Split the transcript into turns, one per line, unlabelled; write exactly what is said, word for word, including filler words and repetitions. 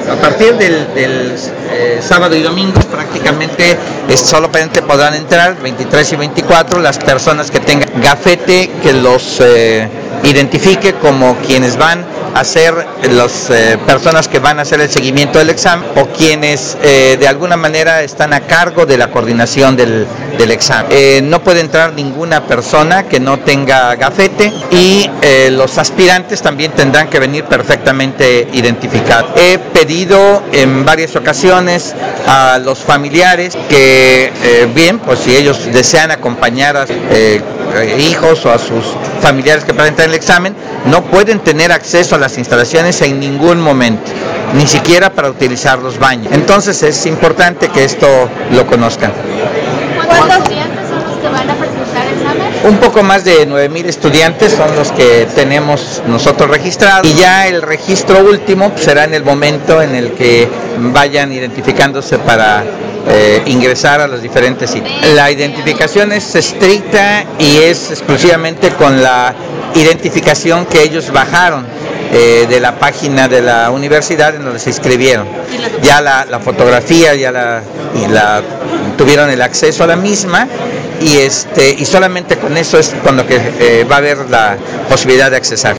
A partir del, del eh, sábado y domingo prácticamente es, solamente podrán entrar veintitrés y veinticuatro las personas que tengan gafete que los eh, identifique como quienes van a ser las eh, personas que van a hacer el seguimiento del examen o quienes eh, de alguna manera están a cargo de la coordinación del, del examen. Eh, no puede entrar ninguna persona que no tenga gafete y eh, los aspirantes también tendrán que venir perfectamente identificados. He pedido en varias ocasiones a los familiares que eh, bien, pues si ellos desean acompañar a eh, hijos o a sus familiares que presentan el examen, no pueden tener acceso a las instalaciones en ningún momento, ni siquiera para utilizar los baños. Entonces es importante que esto lo conozcan.
¿Cuántos estudiantes son los que van a presentar el examen?
Un poco más de nueve mil estudiantes son los que tenemos nosotros registrados y ya el registro último pues, será en el momento en el que vayan identificándose para Eh, ingresar a los diferentes sitios. La identificación es estricta y es exclusivamente con la identificación que ellos bajaron eh, de la página de la universidad en donde se inscribieron. Ya la, la fotografía ya la, y la tuvieron el acceso a la misma y este y solamente con eso es con lo que eh, va a haber la posibilidad de accesar.